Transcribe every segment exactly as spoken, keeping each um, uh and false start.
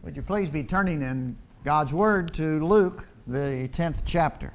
Would you please be turning in God's Word to Luke, the tenth chapter.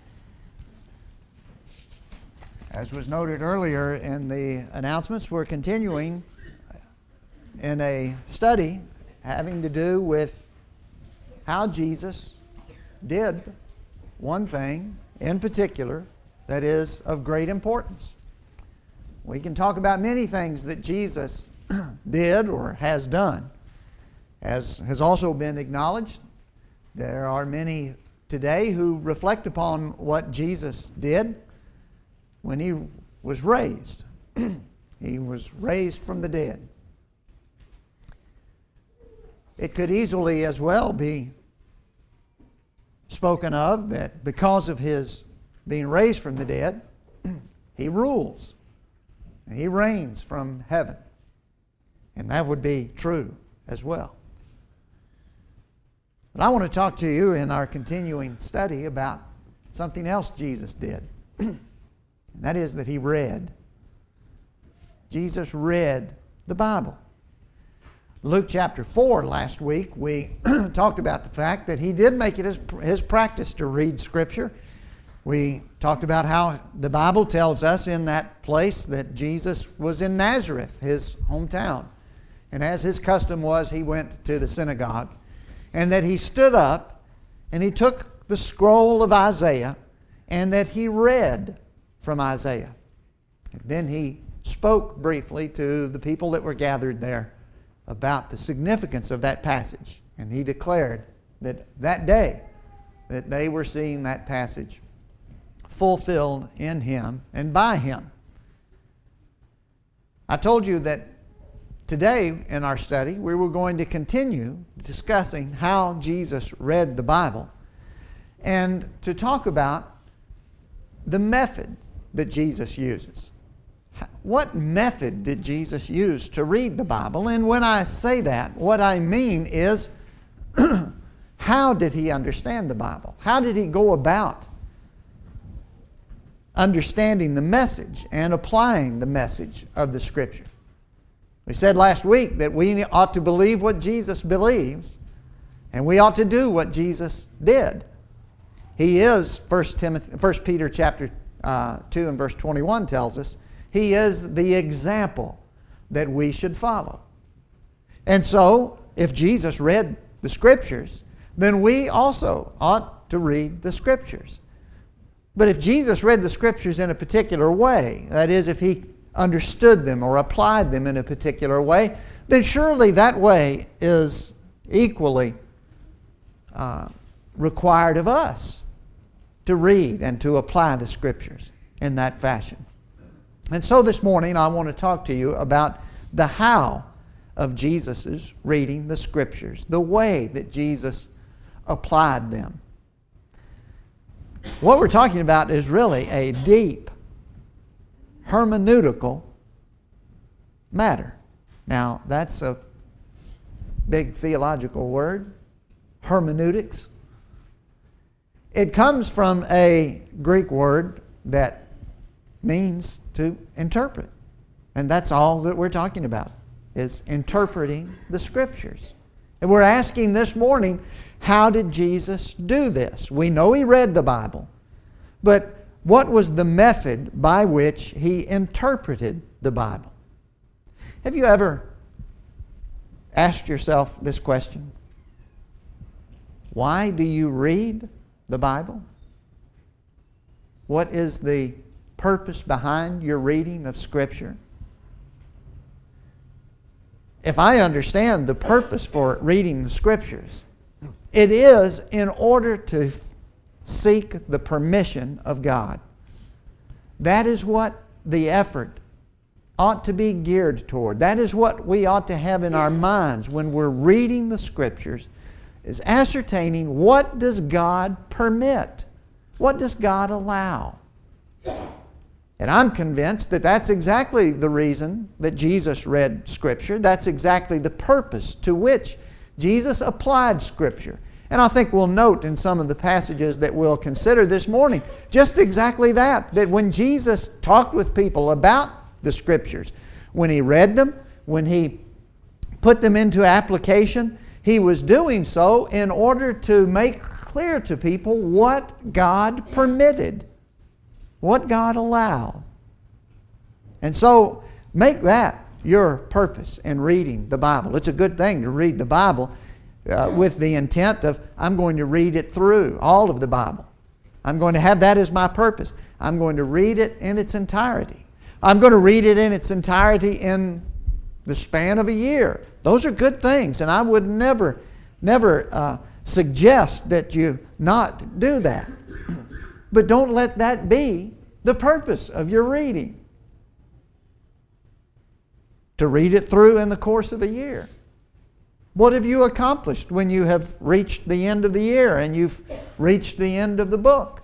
As was noted earlier in the announcements, we're continuing in a study having to do with how Jesus did one thing in particular that is of great importance. We can talk about many things that Jesus did or has done. As has also been acknowledged, there are many today who reflect upon what Jesus did when He was raised. He was raised from the dead. It could easily as well be spoken of that because of His being raised from the dead, He rules. And He reigns from heaven. And that would be true as well. But I want to talk to you in our continuing study about something else Jesus did. And that is that He read. Jesus read the Bible. Luke chapter four last week, we talked about the fact that He did make it his, his practice to read Scripture. We talked about how the Bible tells us in that place that Jesus was in Nazareth, His hometown. And as His custom was, He went to the synagogue. And that He stood up and He took the scroll of Isaiah and that He read from Isaiah. And then He spoke briefly to the people that were gathered there about the significance of that passage. And He declared that that day that they were seeing that passage fulfilled in Him and by Him. I told you that today in our study we were going to continue discussing how Jesus read the Bible and to talk about the method that Jesus uses. What method did Jesus use to read the Bible? And when I say that, what I mean is how did He understand the Bible? How did He go about understanding the message and applying the message of the Scripture? We said last week that we ought to believe what Jesus believes, and we ought to do what Jesus did. He is, First Timothy, First Peter chapter uh, two and verse twenty-one tells us, He is the example that we should follow. And so, if Jesus read the Scriptures, then we also ought to read the Scriptures. But if Jesus read the Scriptures in a particular way, that is, if He understood them or applied them in a particular way, then surely that way is equally uh, required of us to read and to apply the Scriptures in that fashion. And so this morning I want to talk to you about the how of Jesus' reading the Scriptures, the way that Jesus applied them. What we're talking about is really a deep hermeneutical matter. Now, that's a big theological word, hermeneutics. It comes from a Greek word that means to interpret. And that's all that we're talking about, is interpreting the Scriptures. And we're asking this morning, how did Jesus do this? We know He read the Bible, but what was the method by which He interpreted the Bible? Have you ever asked yourself this question? Why do you read the Bible? What is the purpose behind your reading of Scripture? If I understand the purpose for reading the Scriptures, it is in order to seek the permission of God. That is what the effort ought to be geared toward. That is what we ought to have in our minds when we're reading the Scriptures, is ascertaining what does God permit? What does God allow? And I'm convinced that that's exactly the reason that Jesus read Scripture. That's exactly the purpose to which Jesus applied Scripture. And I think we'll note in some of the passages that we'll consider this morning just exactly that, that when Jesus talked with people about the Scriptures, when He read them, when He put them into application, He was doing so in order to make clear to people what God permitted, what God allowed. And so make that your purpose in reading the Bible. It's a good thing to read the Bible uh, with the intent of, I'm going to read it through, all of the Bible. I'm going to have that as my purpose. I'm going to read it in its entirety. I'm going to read it in its entirety in the span of a year. Those are good things, and I would never, never uh, suggest that you not do that. But don't let that be the purpose of your reading. To read it through in the course of a year. What have you accomplished when you have reached the end of the year and you've reached the end of the book?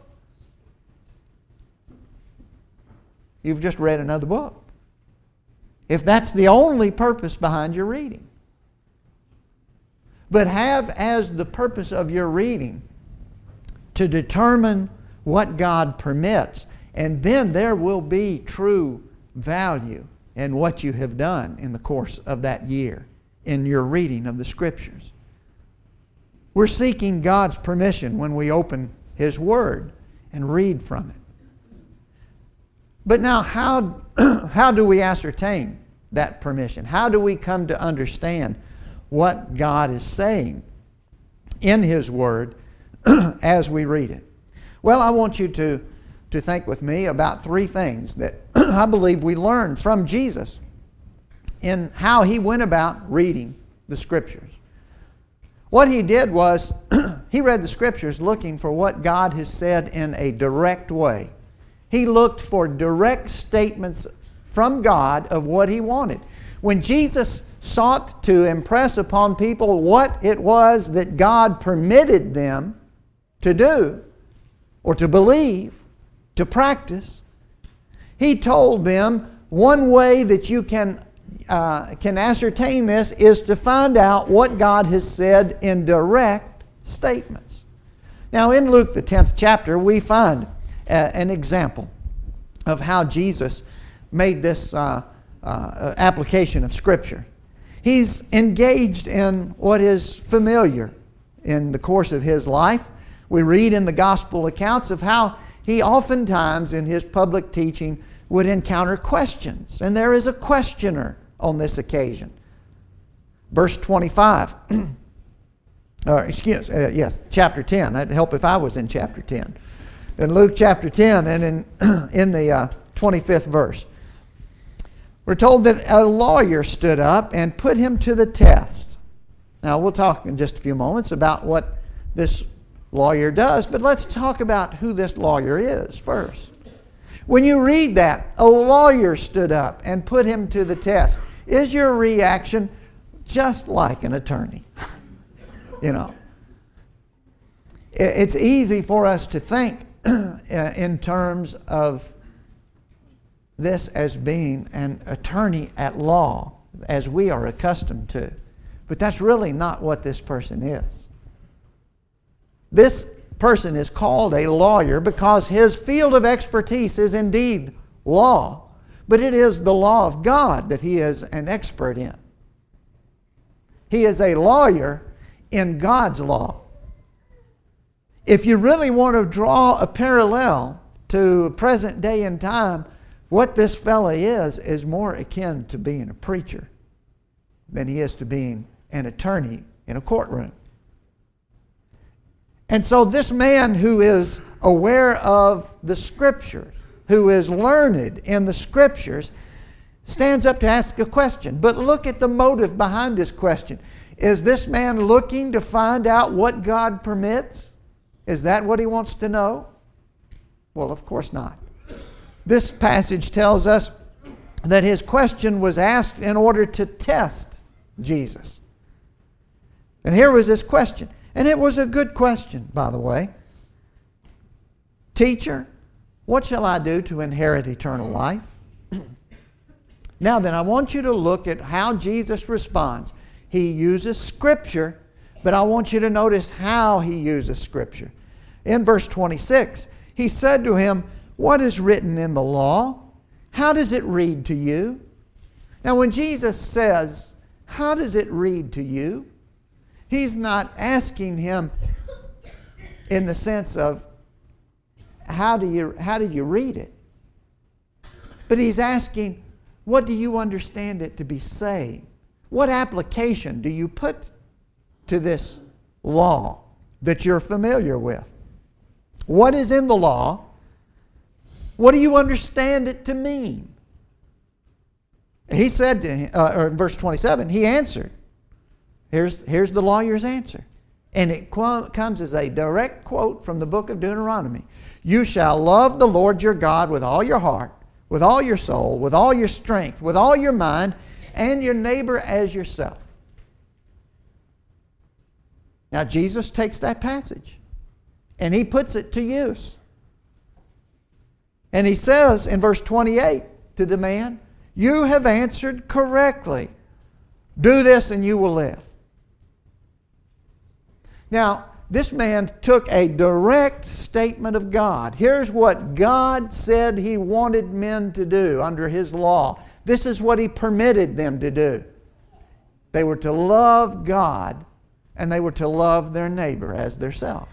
You've just read another book. If that's the only purpose behind your reading. But have as the purpose of your reading to determine what God permits, and then there will be true value in what you have done in the course of that year in your reading of the Scriptures. We're seeking God's permission when we open His Word and read from it. But now, how, how do we ascertain that permission? How do we come to understand what God is saying in His Word as we read it? Well, I want you to, to think with me about three things that I believe we learned from Jesus in how He went about reading the Scriptures. What He did was He read the Scriptures looking for what God has said in a direct way. He looked for direct statements from God of what He wanted. When Jesus sought to impress upon people what it was that God permitted them to do or to believe, to practice, He told them one way that you can, uh, can ascertain this is to find out what God has said in direct statements. Now in Luke the tenth chapter we find uh, an example of how Jesus made this uh, uh, application of Scripture. He's engaged in what is familiar in the course of His life. We read in the gospel accounts of how He oftentimes in His public teaching would encounter questions. And there is a questioner on this occasion. Verse twenty-five. or excuse, uh, yes, chapter ten. That'd help if I was in chapter ten. In Luke chapter ten and in, in the uh, twenty-fifth verse. We're told that a lawyer stood up and put Him to the test. Now we'll talk in just a few moments about what this lawyer does, but let's talk about who this lawyer is first. When you read that, a lawyer stood up and put Him to the test, is your reaction just like an attorney? You know, it's easy for us to think in terms of this as being an attorney at law, as we are accustomed to. But that's really not what this person is. This person is called a lawyer because his field of expertise is indeed law, but it is the law of God that he is an expert in. He is a lawyer in God's law. If you really want to draw a parallel to present day and time, what this fella is, is more akin to being a preacher than he is to being an attorney in a courtroom. And so this man who is aware of the Scriptures, who is learned in the Scriptures, stands up to ask a question. But look at the motive behind his question. Is this man looking to find out what God permits? Is that what he wants to know? Well, of course not. This passage tells us that his question was asked in order to test Jesus. And here was this question. And it was a good question, by the way. Teacher, what shall I do to inherit eternal life? Now then, I want you to look at how Jesus responds. He uses Scripture, but I want you to notice how he uses Scripture. In verse twenty-six, he said to him, what is written in the law? How does it read to you? Now when Jesus says, how does it read to you? He's not asking him in the sense of how do you, how did you read it? But he's asking, what do you understand it to be saying? What application do you put to this law that you're familiar with? What is in the law? What do you understand it to mean? He said to him, uh, or in verse twenty-seven, he answered. Here's, here's the lawyer's answer. And it qu- comes as a direct quote from the book of Deuteronomy. You shall love the Lord your God with all your heart, with all your soul, with all your strength, with all your mind, and your neighbor as yourself. Now Jesus takes that passage and he puts it to use. And he says in verse twenty-eight to the man, you have answered correctly. Do this and you will live. Now, this man took a direct statement of God. Here's what God said He wanted men to do under His law. This is what He permitted them to do. They were to love God and they were to love their neighbor as theirself.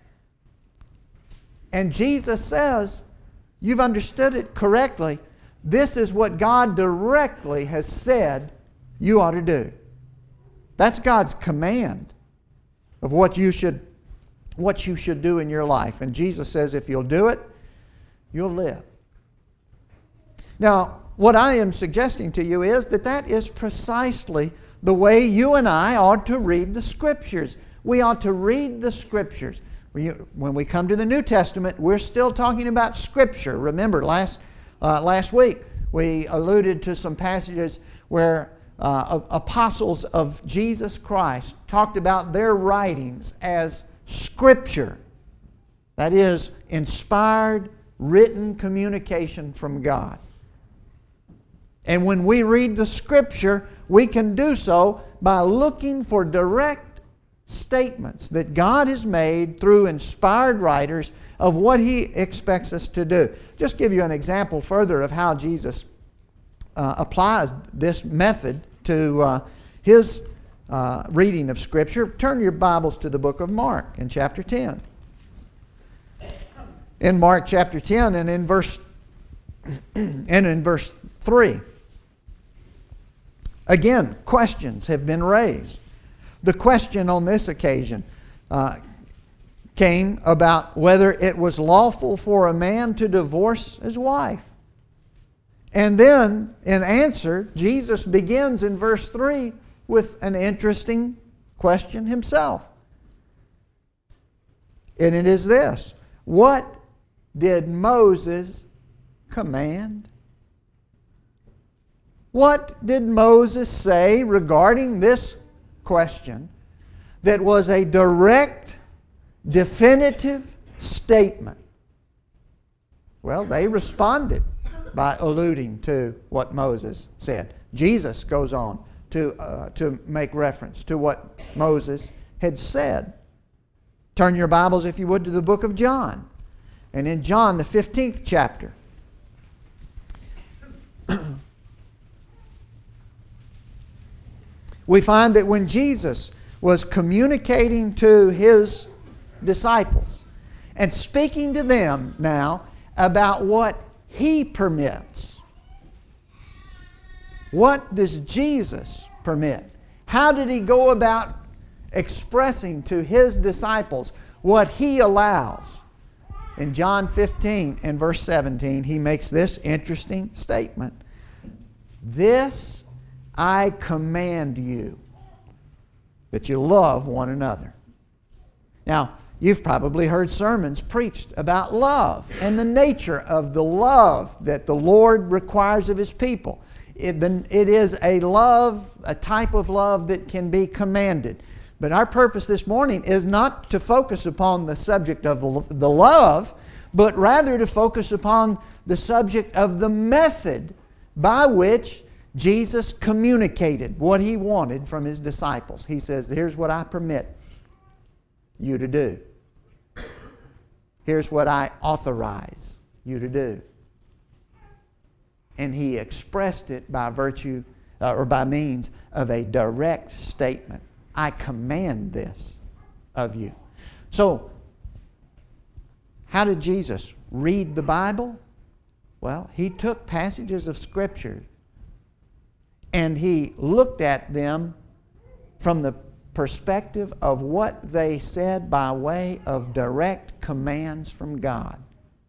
And Jesus says, you've understood it correctly. This is what God directly has said you ought to do. That's God's command of what you should, what you should do in your life. And Jesus says if you'll do it, you'll live. Now, what I am suggesting to you is that that is precisely the way you and I ought to read the Scriptures. We ought to read the Scriptures. When we come to the New Testament, we're still talking about Scripture. Remember, last, uh, last week we alluded to some passages where uh, apostles of Jesus Christ talked about their writings as Scripture. That is, inspired, written communication from God. And when we read the Scripture, we can do so by looking for direct statements that God has made through inspired writers of what He expects us to do. Just give you an example further of how Jesus uh, applies this method to uh, His uh, reading of Scripture. Turn your Bibles to the book of Mark in chapter ten. In Mark chapter ten and in verse and in verse three. Again, questions have been raised. The question on this occasion uh, came about whether it was lawful for a man to divorce his wife. And then, in answer, Jesus begins in verse three with an interesting question himself. And it is this: what did Moses command? What did Moses say regarding this question that was a direct, definitive statement? Well, they responded by alluding to what Moses said. Jesus goes on to, uh, to make reference to what Moses had said. Turn your Bibles, if you would, to the book of John. And in John, the fifteenth chapter, we find that when Jesus was communicating to His disciples and speaking to them now about what He permits. What does Jesus permit? How did He go about expressing to His disciples what He allows? In John fifteen and verse seventeen, He makes this interesting statement. This I command you, that you love one another. Now, you've probably heard sermons preached about love and the nature of the love that the Lord requires of His people. It, it is a love, a type of love that can be commanded. But our purpose this morning is not to focus upon the subject of the love, but rather to focus upon the subject of the method by which Jesus communicated what He wanted from His disciples. He says, here's what I permit you to do. Here's what I authorize you to do. And He expressed it by virtue uh, or by means of a direct statement I command this of you. So, how did Jesus read the Bible? Well, he took passages of Scripture and he looked at them from the perspective of what they said by way of direct commands from God.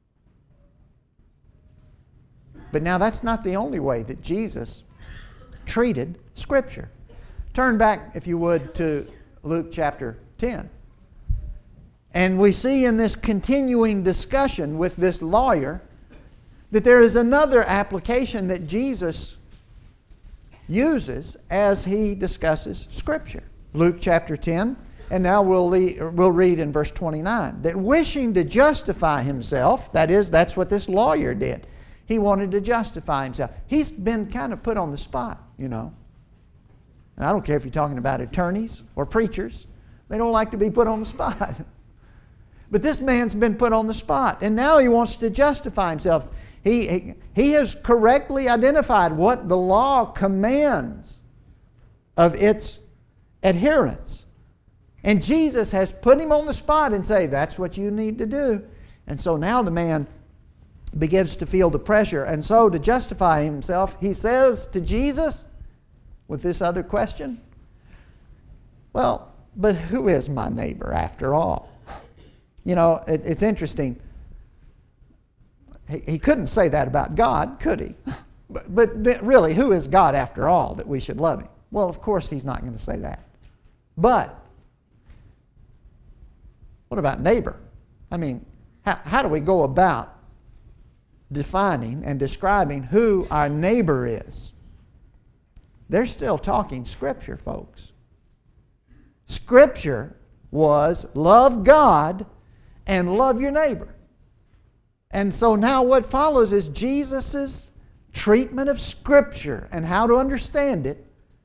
But now that's not the only way that Jesus treated Scripture. Turn back, if you would, to Luke chapter ten. And we see in this continuing discussion with this lawyer that there is another application that Jesus uses as he discusses Scripture. Luke chapter ten, and now we'll, le- we'll read in verse twenty-nine, that wishing to justify himself, that is, that's what this lawyer did. He wanted to justify himself. He's been kind of put on the spot, you know. And I don't care if you're talking about attorneys or preachers. They don't like to be put on the spot. But this man's been put on the spot, and now he wants to justify himself. He, he, he has correctly identified what the law commands of its adherence. And Jesus has put him on the spot and say, that's what you need to do. And so now the man begins to feel the pressure. And so to justify himself, he says to Jesus, with this other question, well, but who is my neighbor after all? You know, it, it's interesting. He, he couldn't say that about God, could he? But, but really, who is God after all that we should love him? Well, of course he's not going to say that. But what about neighbor? I mean, how, how do we go about defining and describing who our neighbor is? They're still talking Scripture, folks. Scripture was love God and love your neighbor. And so now what follows is Jesus' treatment of Scripture and how to understand it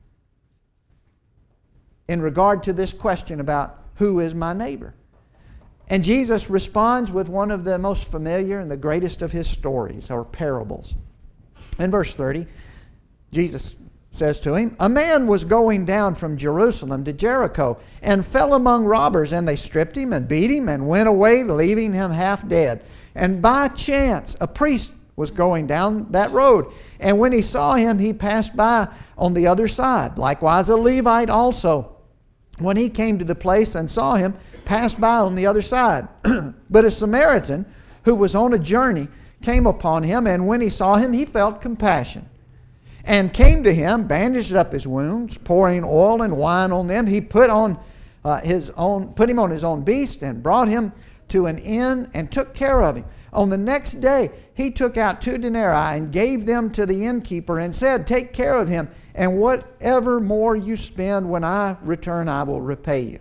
in regard to this question about who is my neighbor. And Jesus responds with one of the most familiar and the greatest of his stories or parables. In verse thirty, Jesus says to him, a man was going down from Jerusalem to Jericho and fell among robbers, and they stripped him and beat him and went away, leaving him half dead. And by chance a priest was going down that road, and when he saw him, he passed by on the other side. Likewise a Levite also, when he came to the place and saw him, passed by on the other side. But a Samaritan who was on a journey came upon him, and when he saw him, he felt compassion, and came to him, bandaged up his wounds, pouring oil and wine on them. He put on uh, his own, put him on his own beast, and brought him to an inn, and took care of him. On the next day, he took out two denarii and gave them to the innkeeper, and said, take care of him, and whatever more you spend, when I return, I will repay you.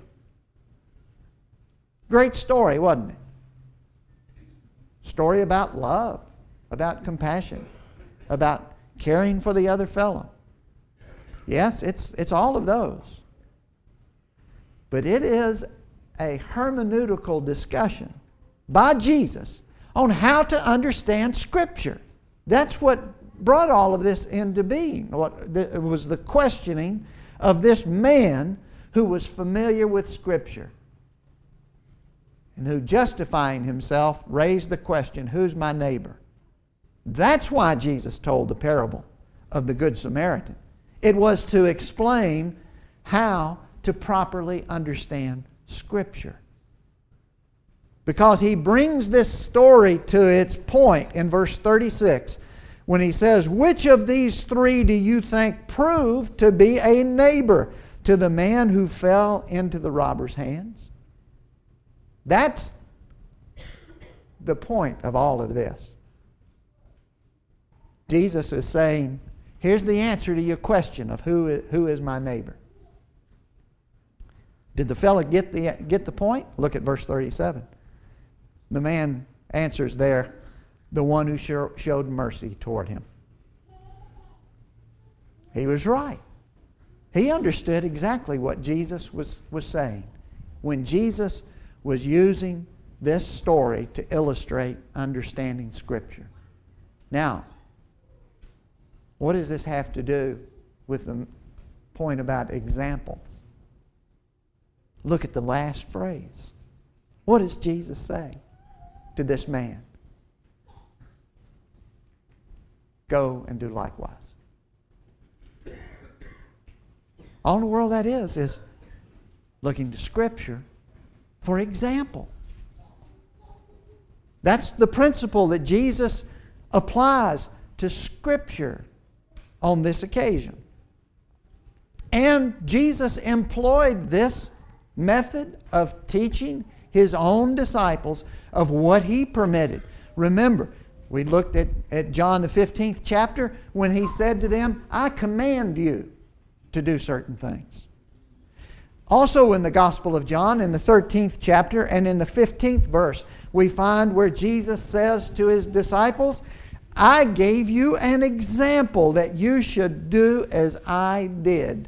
Great story, wasn't it? Story about love, about compassion, about caring for the other fellow. Yes, it's, it's all of those. But it is a hermeneutical discussion by Jesus on how to understand Scripture. That's what brought all of this into being. What the, it was the questioning of this man who was familiar with Scripture and who, justifying himself, raised the question, who's my neighbor? That's why Jesus told the parable of the Good Samaritan. It was to explain how to properly understand Scripture. Because he brings this story to its point in verse thirty-six when he says, which of these three do you think proved to be a neighbor to the man who fell into the robber's hands? That's the point of all of this. Jesus is saying, here's the answer to your question of who is, who is my neighbor. Did the fellow get the, get the point? Look at verse thirty-seven. The man answers there, the one who show, showed mercy toward him. He was right. He understood exactly what Jesus was, was saying when Jesus was using this story to illustrate understanding Scripture. Now, what does this have to do with the point about examples? Look at the last phrase. What does Jesus say to this man? Go and do likewise. All in the world that is, is looking to Scripture for example. That's the principle that Jesus applies to Scripture on this occasion. And Jesus employed this method of teaching His own disciples of what He permitted. Remember, we looked at, at John the fifteenth chapter when He said to them, I command you to do certain things. Also in the Gospel of John, in the thirteenth chapter and in the fifteenth verse, we find where Jesus says to His disciples, I gave you an example that you should do as I did.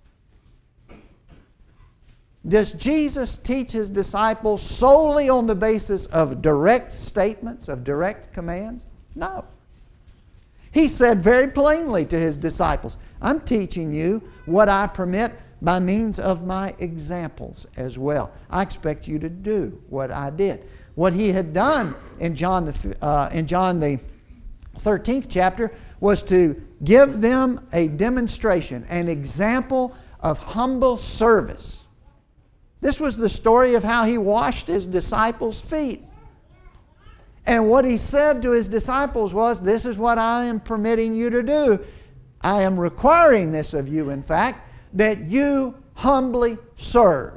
Does Jesus teach His disciples solely on the basis of direct statements, of direct commands? No. He said very plainly to His disciples, I'm teaching you what I permit by means of my examples as well. I expect you to do what I did. What He had done in John the, uh, in John the thirteenth chapter was to give them a demonstration, an example of humble service. This was the story of how He washed His disciples' feet. And what He said to His disciples was, this is what I am permitting you to do. I am requiring this of you, in fact, that you humbly serve.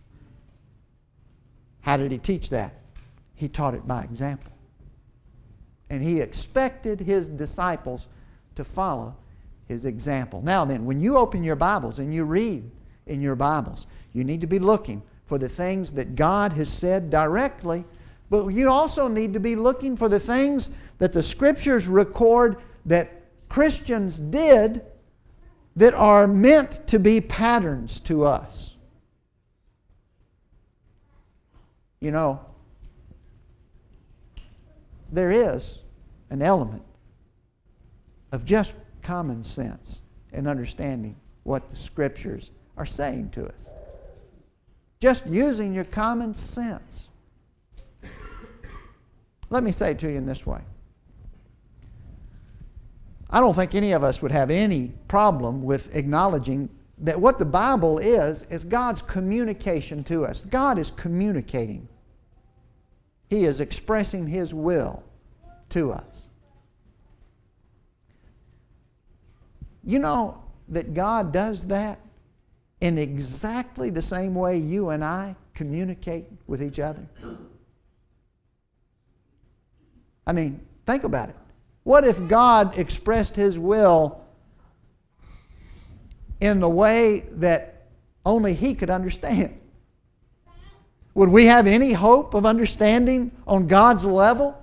How did He teach that? He taught it by example. And He expected His disciples to follow His example. Now then, when you open your Bibles and you read in your Bibles, you need to be looking for the things that God has said directly, but you also need to be looking for the things that the Scriptures record that Christians did that are meant to be patterns to us. You know, there is an element of just common sense in understanding what the Scriptures are saying to us. Just using your common sense. Let me say it to you in this way. I don't think any of us would have any problem with acknowledging that what the Bible is, is God's communication to us. God is communicating. He is expressing His will to us. You know that God does that in exactly the same way you and I communicate with each other? I mean, think about it. What if God expressed His will in the way that only He could understand? Would we have any hope of understanding on God's level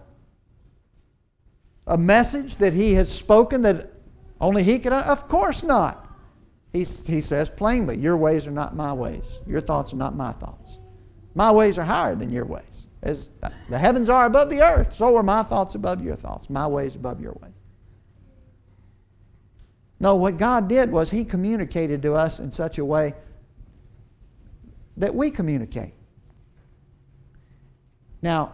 a message that He has spoken that only He could? Of course not. He, he says plainly, your ways are not my ways. Your thoughts are not my thoughts. My ways are higher than your ways. As the heavens are above the earth, so are my thoughts above your thoughts. My ways above your ways. No, what God did was He communicated to us in such a way that we communicate. Now,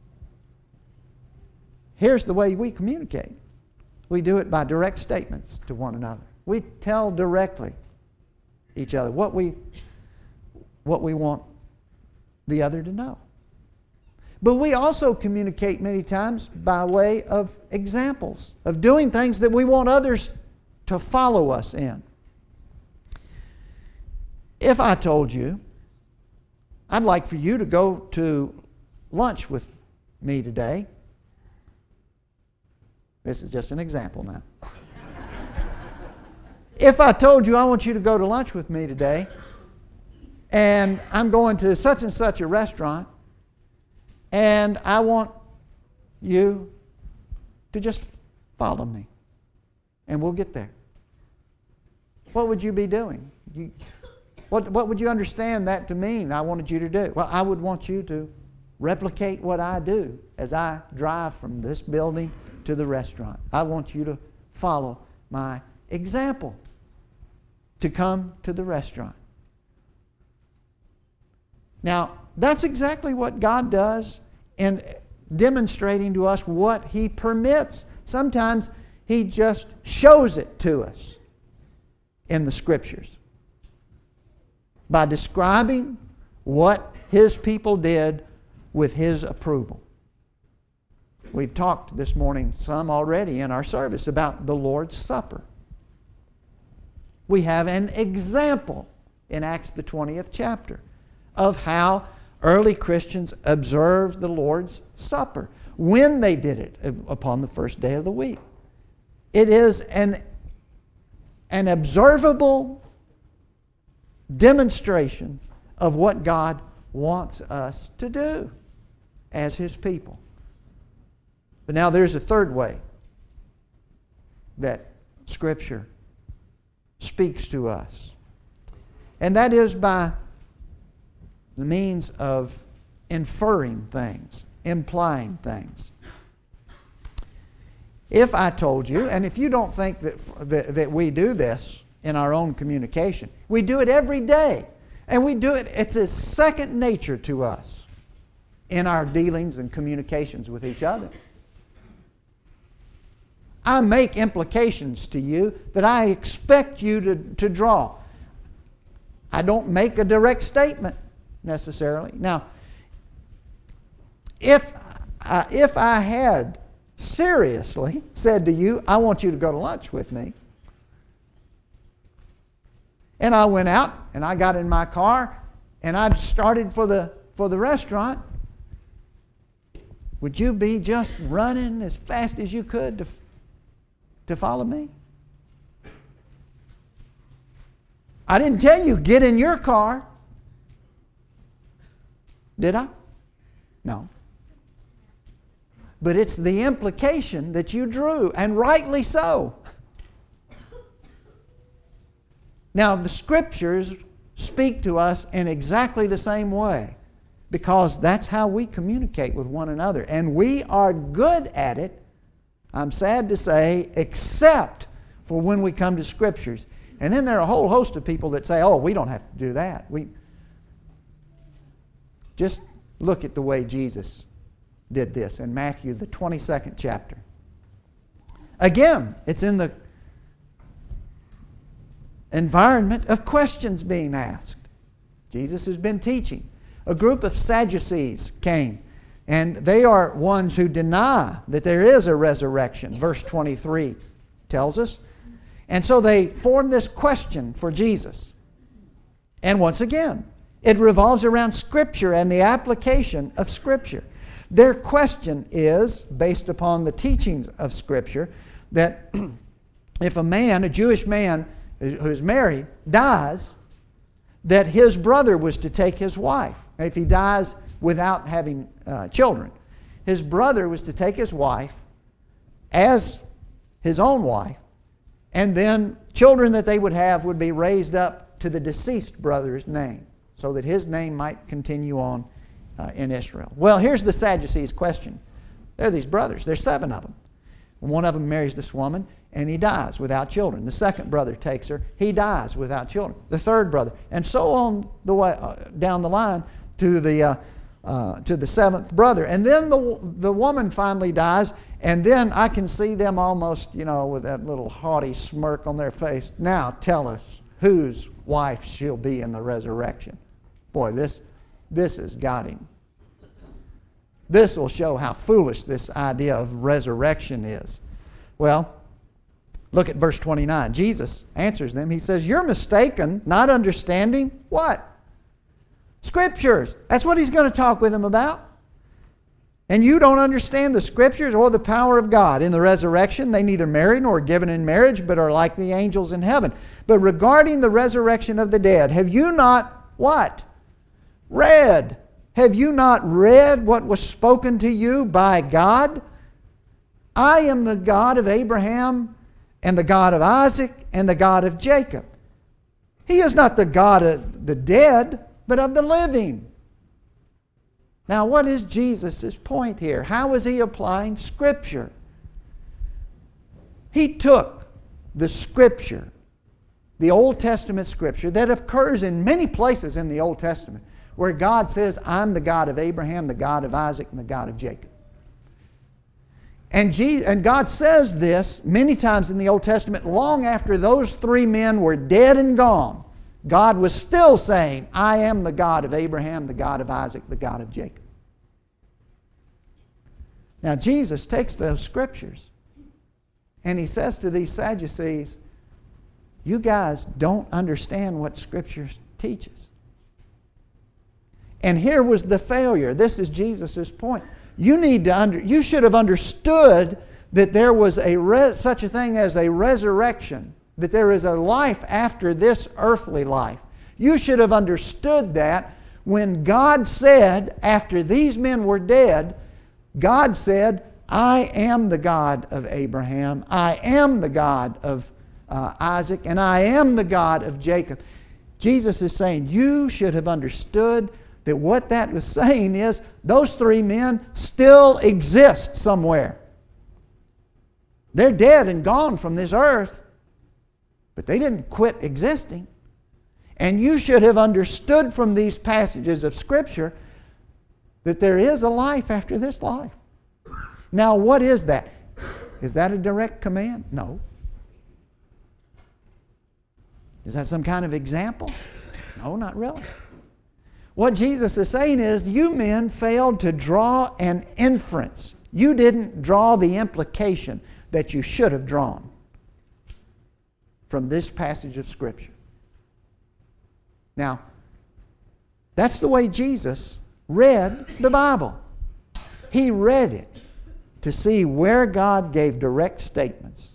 here's the way we communicate. We do it by direct statements to one another. We tell directly each other what we, what we want the other to know. But we also communicate many times by way of examples, of doing things that we want others to follow us in. If I told you, I'd like for you to go to lunch with me today. This is just an example now. If I told you I want you to go to lunch with me today, and I'm going to such and such a restaurant, and I want you to just follow me, and we'll get there. What would you be doing? You, what, what would you understand that to mean I wanted you to do? Well, I would want you to replicate what I do as I drive from this building to the restaurant. I want you to follow my example, to come to the restaurant. Now, that's exactly what God does in demonstrating to us what He permits. Sometimes He just shows it to us in the Scriptures by describing what His people did with His approval. We've talked this morning some already in our service about the Lord's Supper. We have an example in Acts the twentieth chapter of how early Christians observed the Lord's Supper, when they did it upon the first day of the week. It is an, an observable demonstration of what God wants us to do as His people. But now there's a third way that Scripture speaks to us. And that is by the means of inferring things, implying things. If I told you, and if you don't think that, that, that we do this in our own communication, we do it every day. And we do it, it's a second nature to us in our dealings and communications with each other. I make implications to you that I expect you to, to draw. I don't make a direct statement necessarily. Now, if, uh, if I had seriously said to you, I want you to go to lunch with me, and I went out and I got in my car and I started for the, for the restaurant, would you be just running as fast as you could to to follow me? I didn't tell you, get in your car. Did I? No. But it's the implication that you drew, and rightly so. Now, the Scriptures speak to us in exactly the same way, because that's how we communicate with one another. And we are good at it, I'm sad to say, except for when we come to Scriptures. And then there are a whole host of people that say, oh, we don't have to do that. We Just look at the way Jesus did this in Matthew, the twenty-second chapter. Again, it's in the environment of questions being asked. Jesus has been teaching. A group of Sadducees came, and they are ones who deny that there is a resurrection. Verse twenty-three tells us. And so they form this question for Jesus. And once again, it revolves around Scripture and the application of Scripture. Their question is, based upon the teachings of Scripture, that if a man, a Jewish man who's married, dies, that his brother was to take his wife. If he dies without having uh, children, his brother was to take his wife as his own wife, and then children that they would have would be raised up to the deceased brother's name, so that his name might continue on uh, in Israel. Well, here's the Sadducees' question. There are these brothers. There's seven of them. One of them marries this woman, and he dies without children. The second brother takes her. He dies without children. The third brother, and so on the way uh, down the line to the uh, uh, to the seventh brother. And then the the woman finally dies, and then I can see them almost, you know, with that little haughty smirk on their face. Now tell us whose wife she'll be in the resurrection. Boy, this this has got him. This will show how foolish this idea of resurrection is. Well, look at verse twenty-nine. Jesus answers them. He says, you're mistaken, not understanding what? Scriptures. That's what he's going to talk with them about. And you don't understand the Scriptures or the power of God. In the resurrection, they neither marry nor are given in marriage, but are like the angels in heaven. But regarding the resurrection of the dead, have you not what? Read. Have you not read what was spoken to you by God? I am the God of Abraham and the God of Isaac and the God of Jacob. He is not the God of the dead, but of the living. Now, what is Jesus' point here? How is he applying Scripture? He took the Scripture, the Old Testament Scripture that occurs in many places in the Old Testament, where God says, I'm the God of Abraham, the God of Isaac, and the God of Jacob. And, Jesus, and God says this many times in the Old Testament, long after those three men were dead and gone. God was still saying, I am the God of Abraham, the God of Isaac, the God of Jacob. Now Jesus takes those scriptures and He says to these Sadducees, you guys don't understand what Scripture teaches. And here was the failure. This is Jesus' point. You need to under, you should have understood that there was a res, such a thing as a resurrection, that there is a life after this earthly life. You should have understood that when God said, after these men were dead, God said, I am the God of Abraham, I am the God of uh, Isaac, and I am the God of Jacob. Jesus is saying, you should have understood that what that was saying is those three men still exist somewhere. They're dead and gone from this earth, but they didn't quit existing. And you should have understood from these passages of Scripture that there is a life after this life. Now, what is that? Is that a direct command? No. Is that some kind of example? No, not really. What Jesus is saying is, you men failed to draw an inference. You didn't draw the implication that you should have drawn from this passage of Scripture. Now, that's the way Jesus read the Bible. He read it to see where God gave direct statements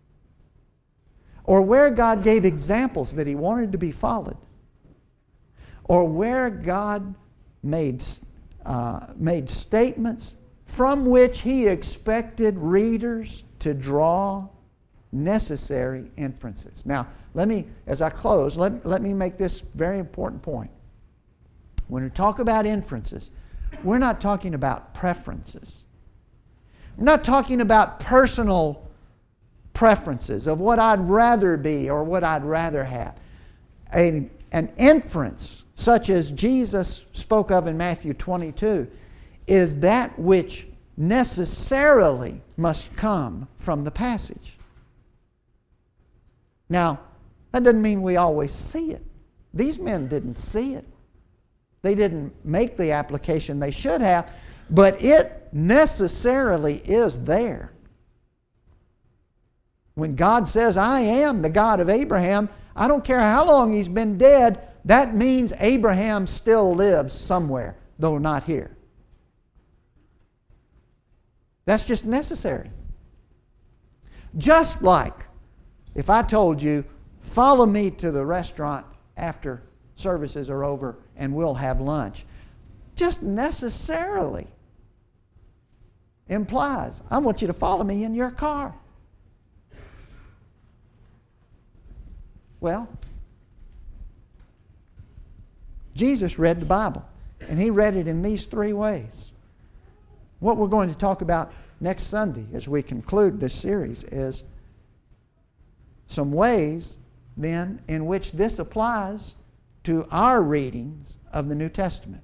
or where God gave examples that He wanted to be followed, or where God made, uh, made statements from which He expected readers to draw necessary inferences. Now, let me, as I close, let, let me make this very important point. When we talk about inferences, we're not talking about preferences. We're not talking about personal preferences of what I'd rather be or what I'd rather have. A, an inference, such as Jesus spoke of in Matthew twenty-two, is that which necessarily must come from the passage. Now, that doesn't mean we always see it. These men didn't see it. They didn't make the application they should have, but it necessarily is there. When God says, I am the God of Abraham, I don't care how long he's been dead, that means Abraham still lives somewhere, though not here. That's just necessary. Just like if I told you, follow me to the restaurant after services are over and we'll have lunch, just necessarily implies, I want you to follow me in your car. Well, Jesus read the Bible, and He read it in these three ways. What we're going to talk about next Sunday as we conclude this series is some ways, then, in which this applies to our readings of the New Testament.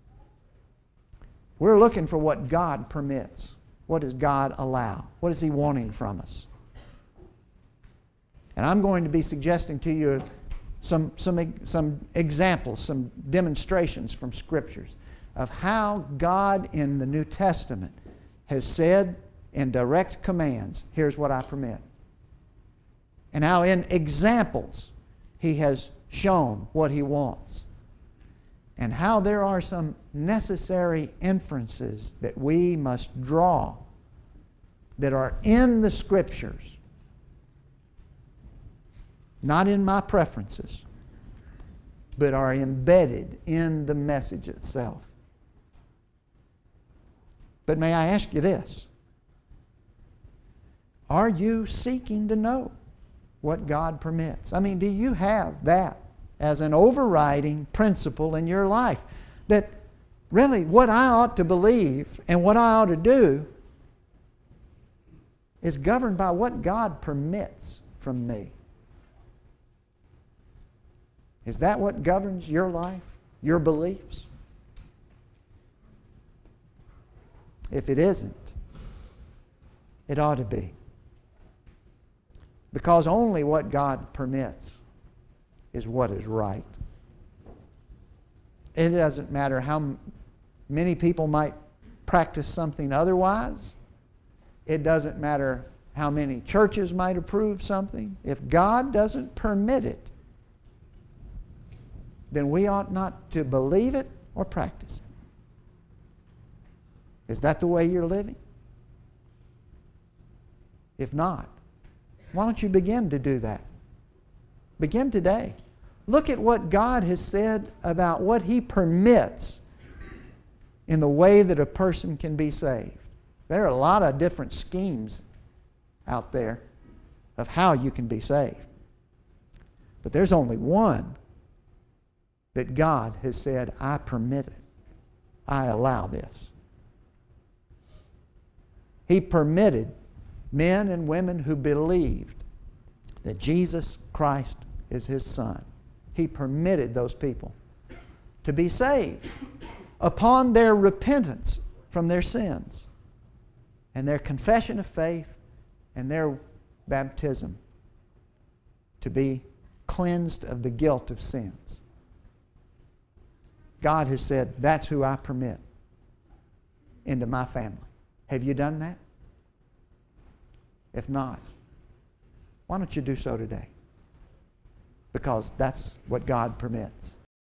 We're looking for what God permits. What does God allow? What is He wanting from us? And I'm going to be suggesting to you some, some, some examples, some demonstrations from Scriptures of how God in the New Testament has said in direct commands, here's what I permit. And how in examples He has shown what He wants. And how there are some necessary inferences that we must draw that are in the Scriptures, not in my preferences, but are embedded in the message itself. But may I ask you this? Are you seeking to know what God permits? I mean, do you have that as an overriding principle in your life? That really what I ought to believe and what I ought to do is governed by what God permits from me. Is that what governs your life, your beliefs? If it isn't, it ought to be. Because only what God permits is what is right. It doesn't matter how many people might practice something otherwise. It doesn't matter how many churches might approve something. If God doesn't permit it, then we ought not to believe it or practice it. Is that the way you're living? If not, why don't you begin to do that? Begin today. Look at what God has said about what He permits in the way that a person can be saved. There are a lot of different schemes out there of how you can be saved. But there's only one that God has said, I permit it. I allow this. He permitted men and women who believed that Jesus Christ is His Son. He permitted those people to be saved upon their repentance from their sins and their confession of faith and their baptism to be cleansed of the guilt of sins. God has said, that's who I permit into my family. Have you done that? If not, why don't you do so today? Because that's what God permits.